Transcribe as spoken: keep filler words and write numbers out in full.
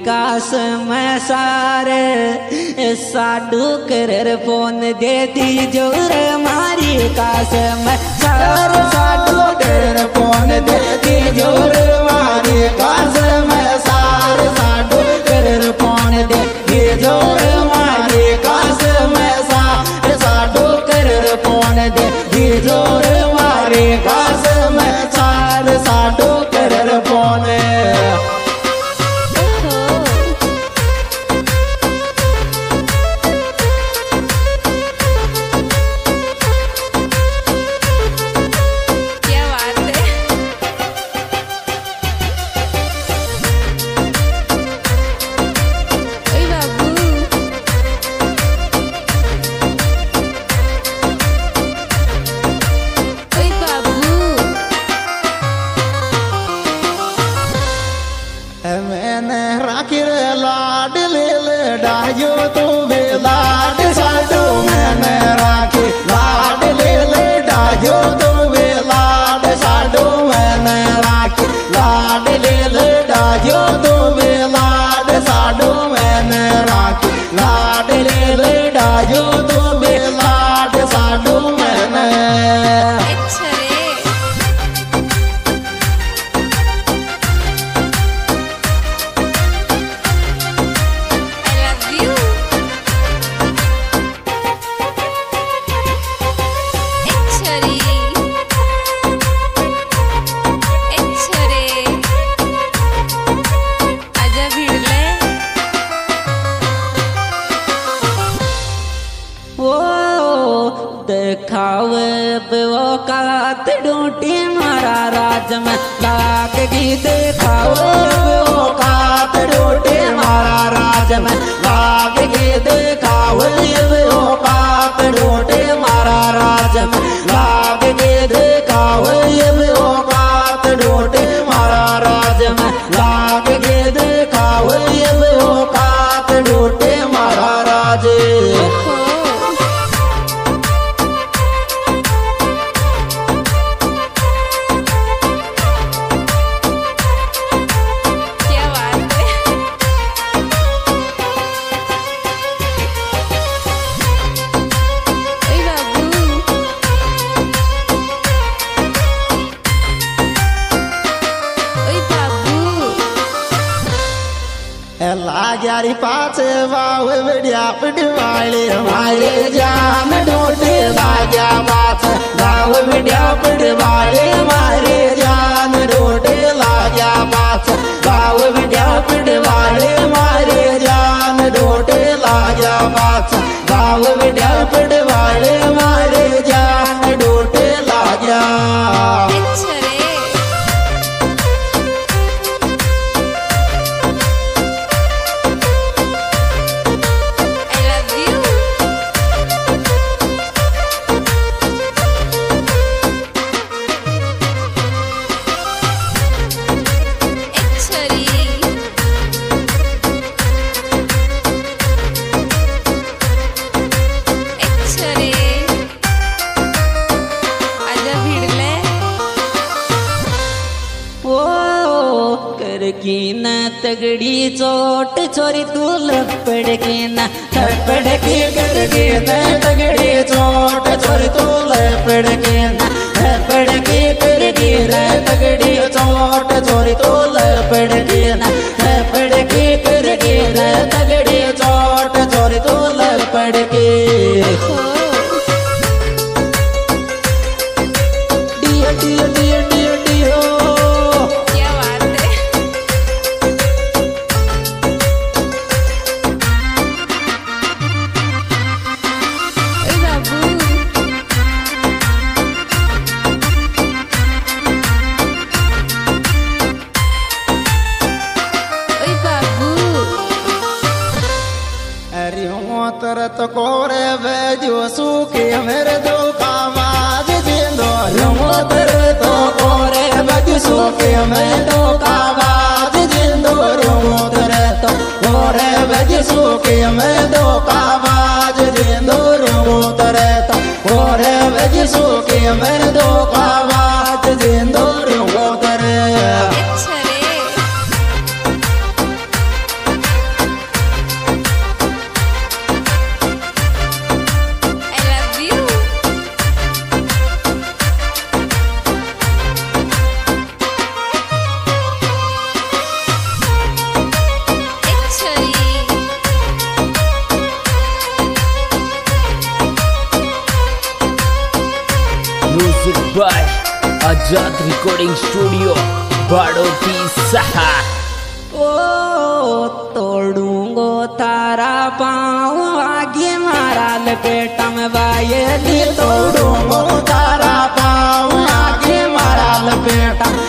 काश मैं सारे साडू कर फोन दे दी जोर मारी काश मैं सारे साडू कर फोन दे दी जोर मारी काश मैं सारे साडू कर फोन दे दी जोर मारी काश मैं सारे साडू कर फोन दे दी जोर मारी काश मैं सारे साडू कर फोन लाड ले ले डायो तू भी लाड साडू मैंने राखी लाड ले ले डायो तू भी लाड साडू मैंने राखी लाड ले ले डायो तू भी लाड साडू मैंने राखी लाड ले ले डायो तू भी लाड साडू मैंने देखावे वो कात ढूंढी मारा राज में लाग की देखावे वो कात ढूंढी मारा राज में लाग की देखावे वो कात ढूंढी मारा राज में लाग की देखावे वो कात ढूंढी मारा राज में लाग की देखावे वो कात ढूंढी मारा राज लाजारी पाच वाव बड्या पडवाळे मारे जान ढोटे लाजा पाच गाव बड्या पडवाळे मारे जान ढोटे लाजा पाच गाव बड्या पडवाळे मारे जान ढोटे लाजा पाच गाव बड्या पडवाळे मारे जान ढोटे लाजा की न तगड़ी चोट छोरी तू लपड़की न लपड़की करके न तगड़ी चोट छोरी तू लपड़की न लपड़की करके न तगड़ी चोट छोरी तू लपड़की न लपड़की करके न तगड़ी चोट छोरी तू लपड़की डियो डियो डियो डियो डियो तरत कोरे वेजो सुखे मेरे दो कामाज जिंदो रमो तरत कोरे वेजो सुखे मेरे दो कामाज जिंदो रमो तरत कोरे वेजो सुखे मेरे दो कामाज जिंदो रमो तरत कोरे वेजो सुखे मेरे दो कामाज जिंदो रमो तरत जात रिकॉर्डिंग स्टूडियो बाड़ोती सहा। ओ तोड़ूंगो तारा पाँव आगे मारा लपेटा में वाये, तोड़ूंगो तारा पाँव आगे मारा लपेटा